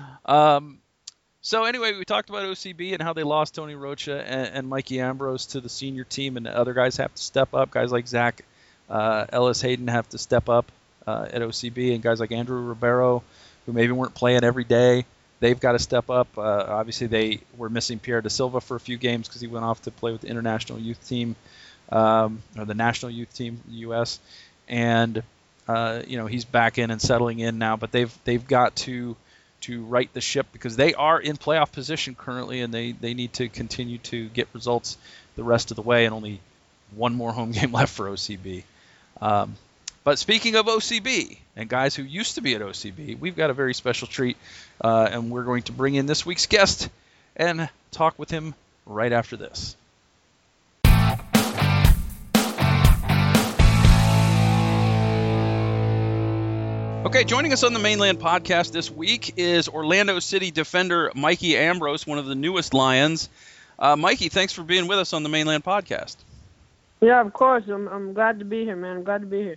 So anyway, we talked about OCB and how they lost Tony Rocha and Mikey Ambrose to the senior team, and the other guys have to step up. Guys like Zach Ellis Hayden have to step up at OCB, and guys like Andrew Ribeiro, who maybe weren't playing every day, they've got to step up. Obviously, they were missing Pierre Da Silva for a few games because he went off to play with the international youth team, or the national youth team in the U.S. And he's back in and settling in now, but they've got to right the ship because they are in playoff position currently, and they need to continue to get results the rest of the way, and only one more home game left for OCB. But speaking of OCB and guys who used to be at OCB, we've got a very special treat, and we're going to bring in this week's guest and talk with him right after this. Okay, joining us on the Mainland Podcast this week is Orlando City defender Mikey Ambrose, one of the newest Lions. Mikey, thanks for being with us on the Mainland Podcast. Yeah, of course. I'm glad to be here, man. I'm glad to be here.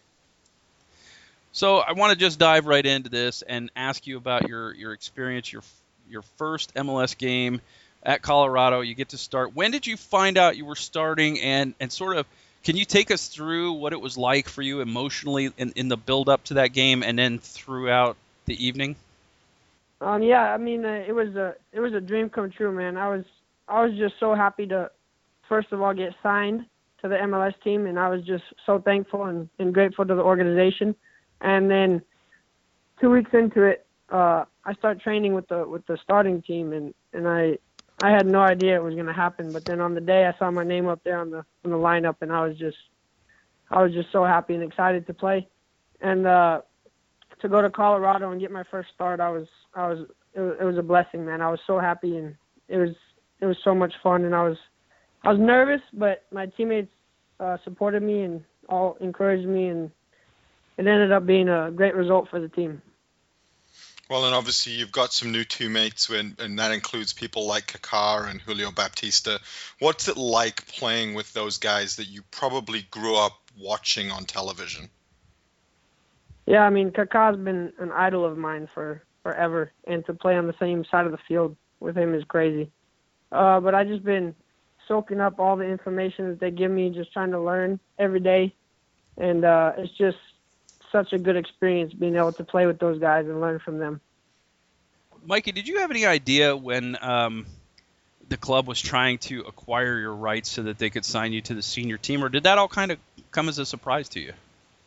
So I want to just dive right into this and ask you about your experience, your first MLS game at Colorado. You get to start. When did you find out you were starting, and sort of can you take us through what it was like for you emotionally in the build-up to that game and then throughout the evening? Yeah, I mean, it was a dream come true, man. I was just so happy to, first of all, get signed to the MLS team, and I was just so thankful and grateful to the organization. And then 2 weeks into it, I started training with the starting team, and I had no idea it was going to happen. But then on the day, I saw my name up there on the lineup, and I was just so happy and excited to play. And to go to Colorado and get my first start, it was a blessing, man. I was so happy, and it was so much fun. And I was nervous, but my teammates supported me and all encouraged me, and it ended up being a great result for the team. Well, and obviously you've got some new teammates, and that includes people like Kaká and Julio Baptista. What's it like playing with those guys that you probably grew up watching on television? Yeah, I mean, Kaká's been an idol of mine forever, and to play on the same side of the field with him is crazy. But I've just been soaking up all the information that they give me, just trying to learn every day. And it's just such a good experience being able to play with those guys and learn from them. Mikey, did you have any idea when the club was trying to acquire your rights so that they could sign you to the senior team, or did that all kind of come as a surprise to you?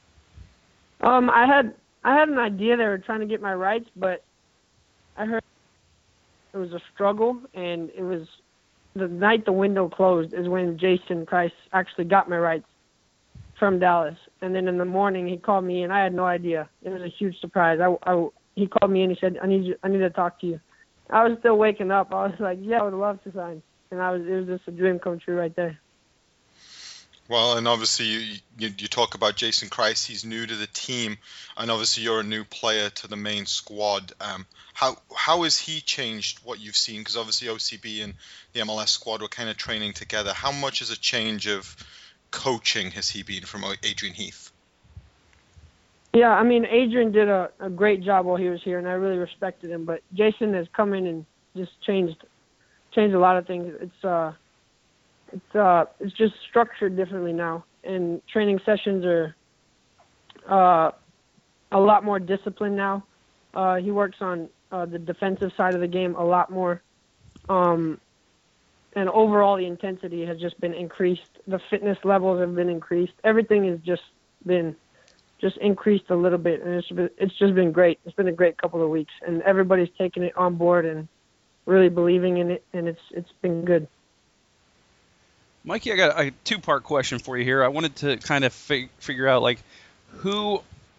I had an idea they were trying to get my rights, but I heard it was a struggle, and it was the night the window closed is when Jason Kreis actually got my rights from Dallas. And then in the morning he called me, and I had no idea. It was a huge surprise. He called me and he said, I need to talk to you. I was still waking up. I was like, yeah, I would love to sign. And it was just a dream come true right there. Well, and obviously you talk about Jason Kreis. He's new to the team, and obviously you're a new player to the main squad. How has he changed what you've seen? Because obviously OCB and the MLS squad were kind of training together. How much is a change of coaching has he been from Adrian Heath? Yeah, I mean, Adrian did a great job while he was here, and I really respected him. But Jason has come in and just changed a lot of things. It's just structured differently now, and training sessions are a lot more disciplined now. He works on the defensive side of the game a lot more, and overall the intensity has just been increased. The fitness levels have been increased. Everything has just been increased a little bit, and it's just been great. It's been a great couple of weeks, and everybody's taking it on board and really believing in it, and it's been good. Mikey, I got a two-part question for you here. I wanted to kind of figure out like who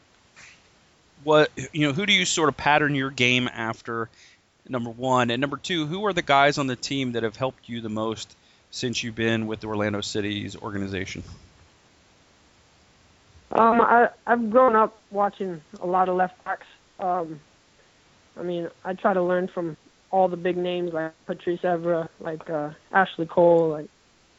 do you sort of pattern your game after, number one, and number two, who are the guys on the team that have helped you the most since you've been with the Orlando City's organization? I've grown up watching a lot of left backs. I mean, I try to learn from all the big names like Patrice Evra, like Ashley Cole, like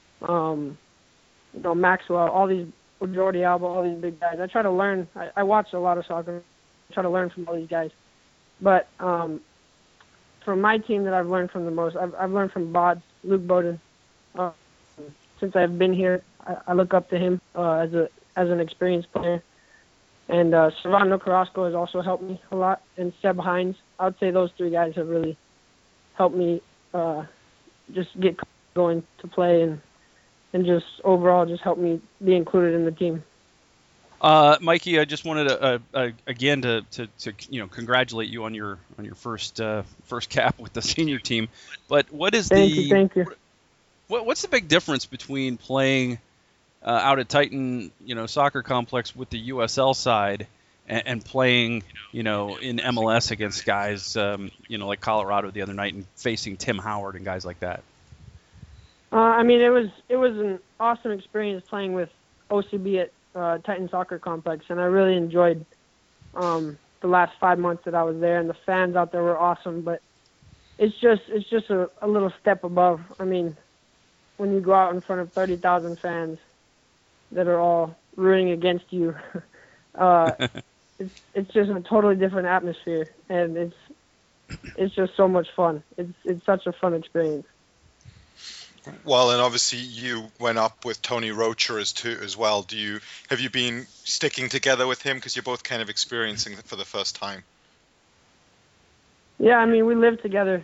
Maxwell, all these, Jordi Alba, all these big guys. I try to learn. I watch a lot of soccer. I try to learn from all these guys. But from my team that I've learned from the most, I've learned from Luke Bowden. Since I've been here, I look up to him as an experienced player. And Servando Carrasco has also helped me a lot, and Seb Hines. I would say those three guys have really helped me just get going to play and just overall just help me be included in the team. Mikey, I just wanted to again to congratulate you on your first cap with the senior team. But what is Thank you. What's the big difference between playing out at Titan, soccer complex with the USL side and playing, in MLS against guys, like Colorado the other night and facing Tim Howard and guys like that? I mean, it was an awesome experience playing with OCB at Titan Soccer Complex, and I really enjoyed the last 5 months that I was there, and the fans out there were awesome. But it's just a little step above. I mean, when you go out in front of 30,000 fans that are all rooting against you, it's just a totally different atmosphere, and it's just so much fun. It's such a fun experience. Well, and obviously you went up with Tony Rocher as well. Have you been sticking together with him because you're both kind of experiencing it for the first time? Yeah, I mean, we lived together.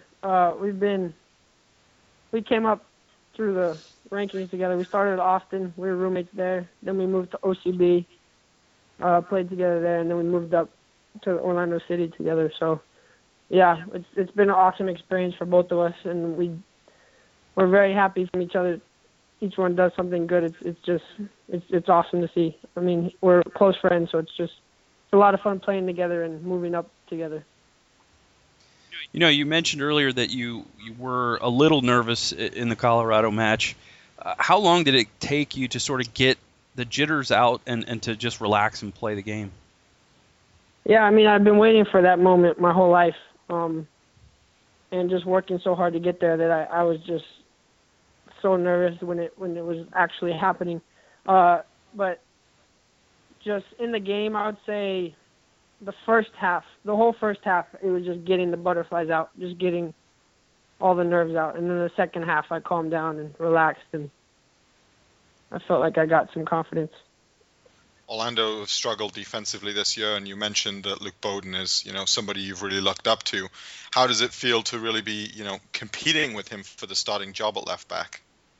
We came up through the rankings together. We started at Austin. We were roommates there. Then we moved to OCB, played together there, and then we moved up to Orlando City together. So, yeah, it's been an awesome experience for both of us, and we're very happy from each other. Each one does something good. It's awesome to see. I mean, we're close friends, so it's a lot of fun playing together and moving up together. You mentioned earlier that you were a little nervous in the Colorado match. How long did it take you to sort of get the jitters out and to just relax and play the game? Yeah, I mean, I've been waiting for that moment my whole life, and just working so hard to get there that I was just so nervous when it was actually happening. But just in the game, I would say the whole first half, it was just getting the butterflies out, just getting all the nerves out. And then the second half, I calmed down and relaxed, and I felt like I got some confidence. Orlando have struggled defensively this year, and you mentioned that Luke Bowden is, somebody you've really looked up to. How does it feel to really be, competing with him for the starting job at left back?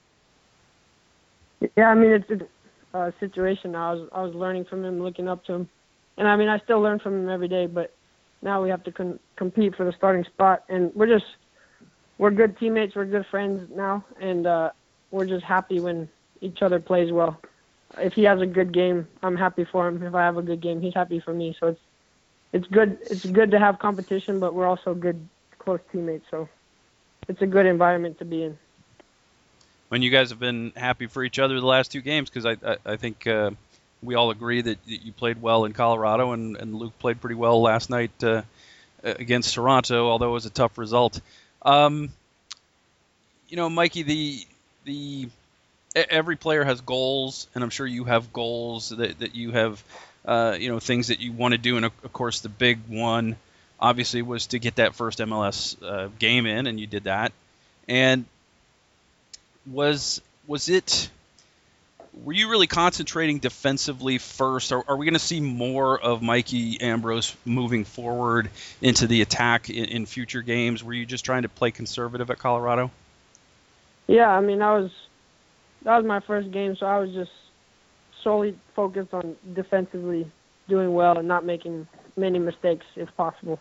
Yeah, I mean, it's a situation now. I was learning from him, looking up to him. And, I mean, I still learn from him every day, but now we have to compete for the starting spot. And we're good teammates. We're good friends now, and we're just happy when each other plays well. If he has a good game, I'm happy for him. If I have a good game, he's happy for me. So it's good. It's good to have competition, but we're also good, close teammates. So it's a good environment to be in. you guys have been happy for each other the last 2 games, because I think we all agree that you played well in Colorado, and Luke played pretty well last night against Toronto, although it was a tough result. Mikey, every player has goals, and I'm sure you have goals that you have, things that you want to do. And of course, the big one, obviously, was to get that first MLS game in, and you did that. And was it? Were you really concentrating defensively first? Or are we going to see more of Mikey Ambrose moving forward into the attack in future games? Were you just trying to play conservative at Colorado? Yeah, I mean, that was my first game, so I was just solely focused on defensively doing well and not making many mistakes if possible.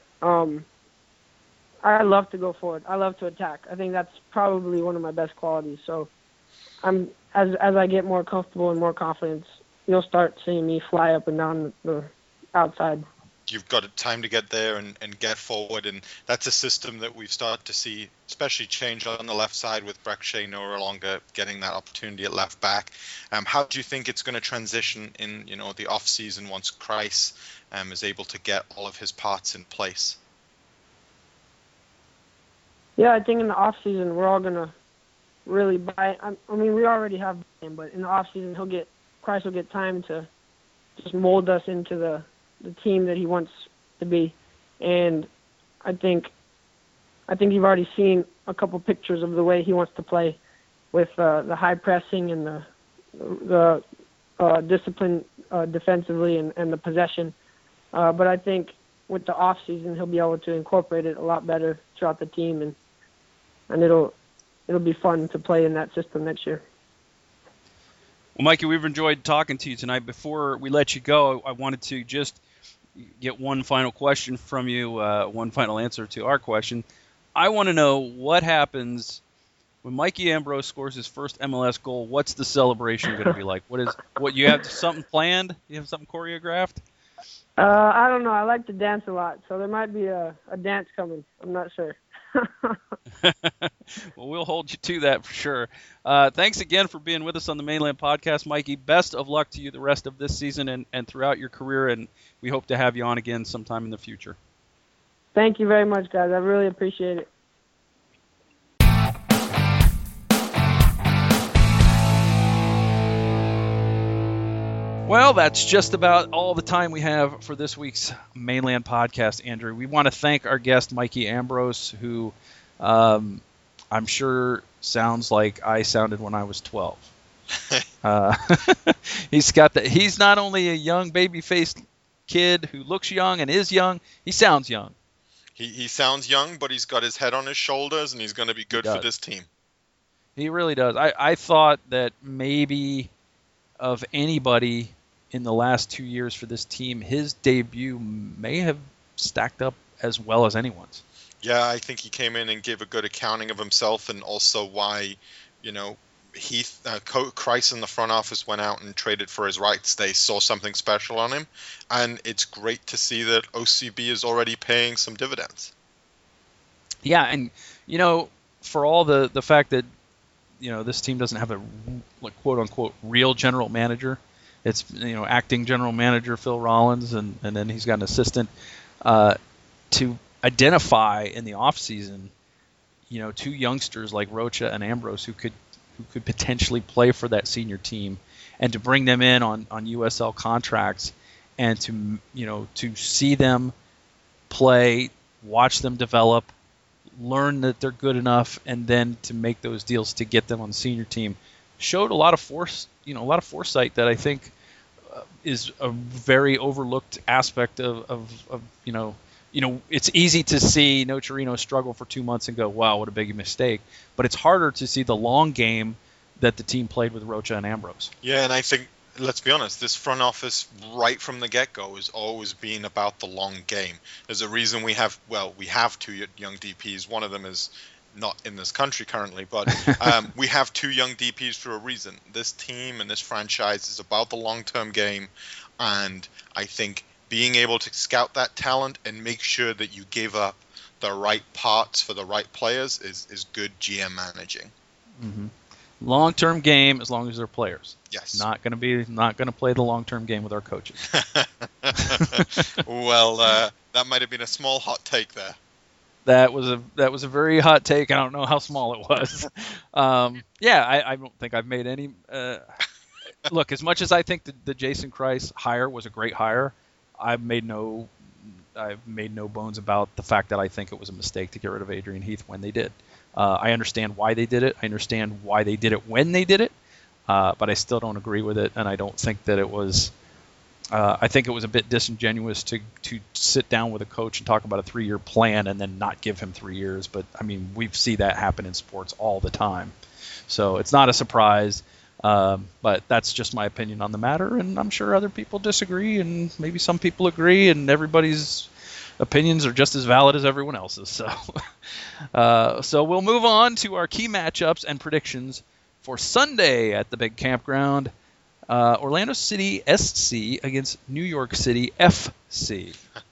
I love to go forward. I love to attack. I think that's probably one of my best qualities. So as I get more comfortable and more confidence, you'll start seeing me fly up and down the outside. You've got time to get there and get forward, and that's a system that we've started to see, especially change on the left side with Breck Shea no longer getting that opportunity at left back. How do you think it's going to transition in the off season once Kreis is able to get all of his parts in place? Yeah, I think in the off season we're all gonna really buy. I mean, we already have him, but in the off season Kreis will get time to just mold us into the team that he wants to be. And I think you've already seen a couple pictures of the way he wants to play with the high pressing and the discipline defensively and the possession. But I think with the off season he'll be able to incorporate it a lot better throughout the team, and it'll be fun to play in that system next year. Well, Mikey, we've enjoyed talking to you tonight. Before we let you go, I wanted to just get one final question from you, one final answer to our question. I want to know what happens when Mikey Ambrose scores his first MLS goal. What's the celebration going to be like? What you have something planned? You have something choreographed? I don't know. I like to dance a lot, so there might be a dance coming. I'm not sure. Well, we'll hold you to that for sure. Thanks again for being with us on the Mainland Podcast, Mikey. Best of luck to you the rest of this season and throughout your career, and we hope to have you on again sometime in the future. Thank you very much, guys. I really appreciate it. Well, that's just about all the time we have for this week's Mainland Podcast, Andrew. We want to thank our guest, Mikey Ambrose, who I'm sure sounds like I sounded when I was 12. He's not only a young baby-faced kid who looks young and is young, he sounds young. He sounds young, but he's got his head on his shoulders, and he's going to be good for this team. He really does. I thought that maybe of anybody in the last 2 years for this team, his debut may have stacked up as well as anyone's. Yeah, I think he came in and gave a good accounting of himself, and also why, Kreis in the front office went out and traded for his rights. They saw something special on him, and it's great to see that OCB is already paying some dividends. Yeah, and for all the fact that this team doesn't have a quote unquote real general manager. It's acting general manager Phil Rollins, and then he's got an assistant to identify in the off season, 2 youngsters like Rocha and Ambrose who could potentially play for that senior team, and to bring them in on USL contracts, and to see them play, watch them develop, learn that they're good enough, and then to make those deals to get them on the senior team, showed a lot of foresight that I think is a very overlooked aspect of it's easy to see Nocerino struggle for 2 months and go, wow, what a big mistake. But it's harder to see the long game that the team played with Rocha and Ambrose. Yeah, and I think, let's be honest, this front office right from the get-go has always been about the long game. There's a reason we have 2 young DPs. One of them is not in this country currently, but we have 2 young DPs for a reason. This team and this franchise is about the long-term game, and I think being able to scout that talent and make sure that you give up the right parts for the right players is good GM managing. Mm-hmm. long-term game as long as they're players. Yes. Not going to play the long-term game with our coaches. Well, that might have been a small hot take there. That was a very hot take. I don't know how small it was. I don't think I've made any. Look, as much as I think the Jason Kreis hire was a great hire, I've made no bones about the fact that I think it was a mistake to get rid of Adrian Heath when they did. I understand why they did it. I understand why they did it when they did it, but I still don't agree with it, and I don't think that it was. I think it was a bit disingenuous to sit down with a coach and talk about a 3-year plan and then not give him 3 years. But I mean, we see that happen in sports all the time, so it's not a surprise. But that's just my opinion on the matter, and I'm sure other people disagree, and maybe some people agree, and everybody's opinions are just as valid as everyone else's. So, so we'll move on to our key matchups and predictions for Sunday at the big campground. Orlando City SC against New York City FC.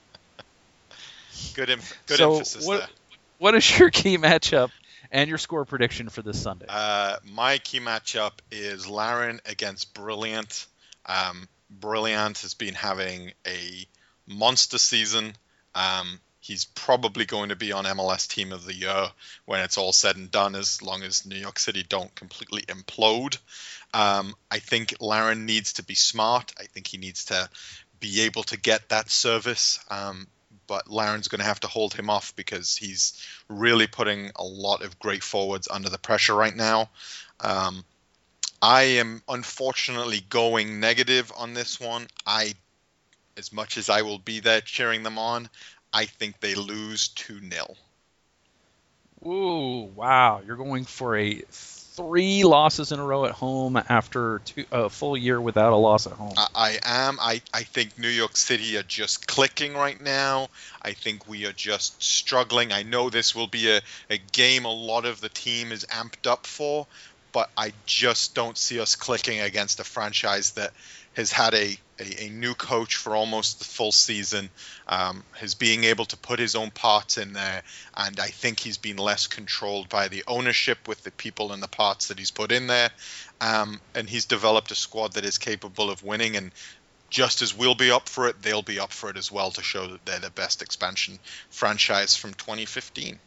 Good emphasis there. What is your key matchup and your score prediction for this Sunday? My key matchup is Larin against Brilliant. Brilliant has been having a monster season. He's probably going to be on MLS Team of the Year when it's all said and done, as long as New York City don't completely implode. I think Larin needs to be smart. I think he needs to be able to get that service. But Larin's going to have to hold him off because he's really putting a lot of great forwards under the pressure right now. I am unfortunately going negative on this one. As much as I will be there cheering them on, I think they lose 2-0. Ooh, wow. You're going for 3 losses in a row at home after a full year without a loss at home. I am. I think New York City are just clicking right now. I think we are just struggling. I know this will be a game a lot of the team is amped up for, but I just don't see us clicking against a franchise that has had a new coach for almost the full season, has being able to put his own parts in there, and I think he's been less controlled by the ownership with the people and the parts that he's put in there, and he's developed a squad that is capable of winning, and just as we'll be up for it, they'll be up for it as well to show that they're the best expansion franchise from 2015.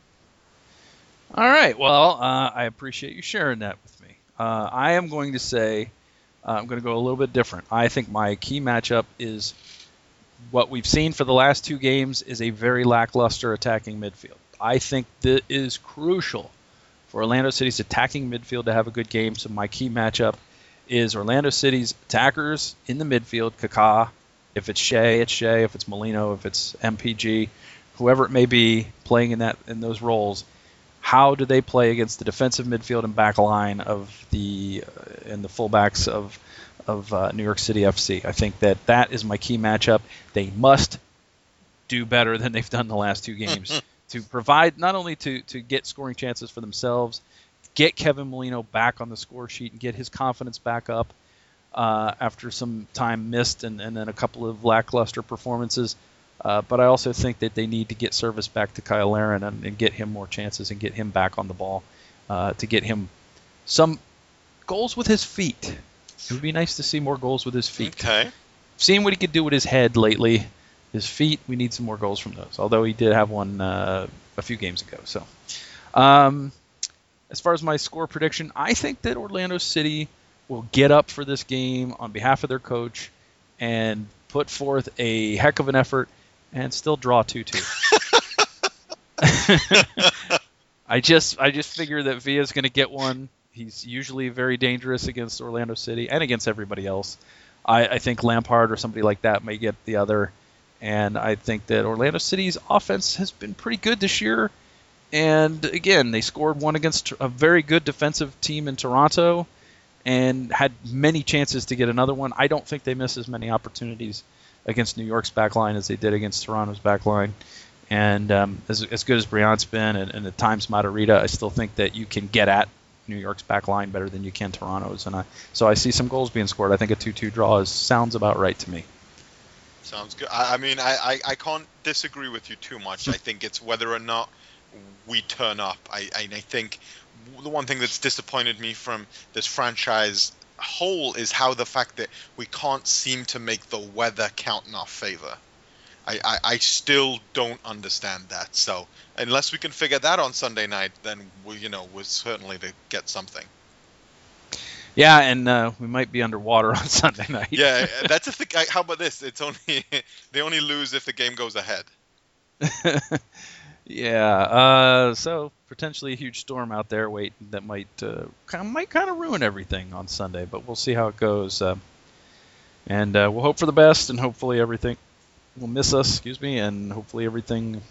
All right, well, I appreciate you sharing that with me. I am going to say I'm going to go a little bit different. I think my key matchup is what we've seen for the last 2 games is a very lackluster attacking midfield. I think that is crucial for Orlando City's attacking midfield to have a good game. So my key matchup is Orlando City's attackers in the midfield, Kaká. If it's Shea, it's Shea. If it's Molino, if it's MPG, whoever it may be playing in those roles. How do they play against the defensive midfield and back line of the fullbacks of New York City FC? I think that is my key matchup. They must do better than they've done the last 2 games to provide not only to get scoring chances for themselves, get Kevin Molino back on the score sheet and get his confidence back up after some time missed and then a couple of lackluster performances. But I also think that they need to get service back to Kyle Larin and get him more chances and get him back on the ball to get him some goals with his feet. It would be nice to see more goals with his feet. Okay. Seeing what he could do with his head lately, his feet, we need some more goals from those. Although he did have one a few games ago. So, as far as my score prediction, I think that Orlando City will get up for this game on behalf of their coach and put forth a heck of an effort and still draw 2-2. I just figure that Villa's going to get one. He's usually very dangerous against Orlando City and against everybody else. I think Lampard or somebody like that may get the other. And I think that Orlando City's offense has been pretty good this year. And again, they scored one against a very good defensive team in Toronto and had many chances to get another one. I don't think they miss as many opportunities against New York's backline as they did against Toronto's backline. And as good as Briant's been, and at times Matarrita, I still think that you can get at New York's backline better than you can Toronto's. And so I see some goals being scored. I think a 2-2 draw sounds about right to me. Sounds good. I mean, I can't disagree with you too much. I think it's whether or not we turn up. I think the one thing that's disappointed me from this franchise whole is how the fact that we can't seem to make the weather count in our favor. I still don't understand that. So unless we can figure that on Sunday night, then we're certainly to get something. Yeah, and we might be underwater on Sunday night. Yeah, that's a thing. How about this? It's only they only lose if the game goes ahead. Yeah, so potentially a huge storm out there waiting that might kind of ruin everything on Sunday, but we'll see how it goes. And we'll hope for the best, and hopefully everything will miss us, and hopefully everything,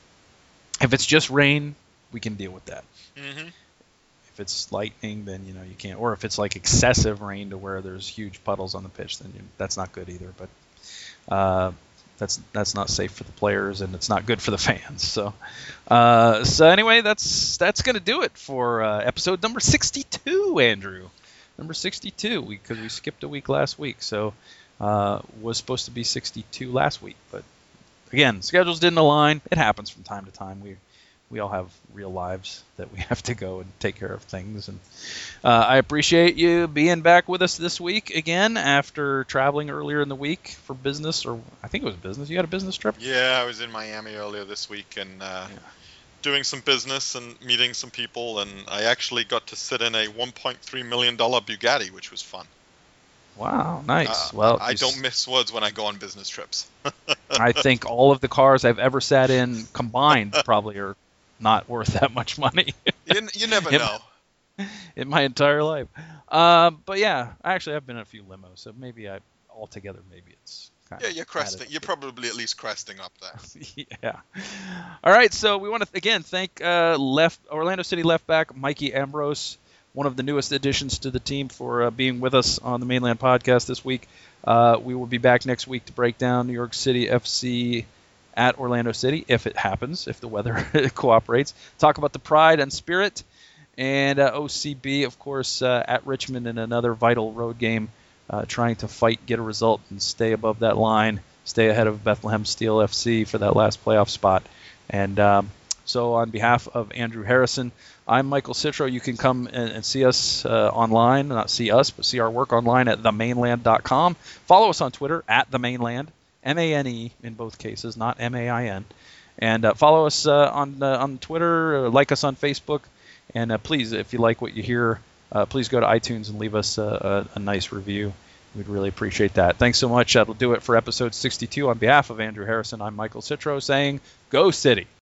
if it's just rain, we can deal with that. Mm-hmm. If it's lightning, then you can't, or if it's like excessive rain to where there's huge puddles on the pitch, then that's not good either. But that's not safe for the players, and it's not good for the fans. So anyway, that's gonna do it for episode number 62, Andrew. Number 62, because we skipped a week last week, so was supposed to be 62 last week, but again, schedules didn't align. It happens from time to time. We all have real lives that we have to go and take care of things, and I appreciate you being back with us this week again after traveling earlier in the week for business, or I think it was business. You had a business trip? Yeah, I was in Miami earlier this week and doing some business and meeting some people, and I actually got to sit in a $1.3 million Bugatti, which was fun. Wow, nice. Well, I don't miss woods when I go on business trips. I think all of the cars I've ever sat in combined probably are not worth that much money. You never know. In my entire life. But yeah, actually I've been in a few limos, so maybe altogether it's kind of you're cresting. You're probably at least cresting up there. Yeah. All right, so we want to again thank Orlando City left back Mikey Ambrose, one of the newest additions to the team, for being with us on the Mainland Podcast this week. We will be back next week to break down New York City FC at Orlando City, if it happens, if the weather cooperates. Talk about the pride and spirit, and OCB, of course, at Richmond in another vital road game, trying to fight, get a result, and stay above that line, stay ahead of Bethlehem Steel FC for that last playoff spot. And so on behalf of Andrew Harrison, I'm Michael Citro. You can come and see us online, not see us, but see our work online at themainland.com. Follow us on Twitter at themainland. MANE in both cases, not MAIN. And follow us on Twitter, like us on Facebook, and please, if you like what you hear, please go to iTunes and leave us a nice review. We'd really appreciate that. Thanks so much. That'll do it for episode 62. On behalf of Andrew Harrison, I'm Michael Citro saying, Go City!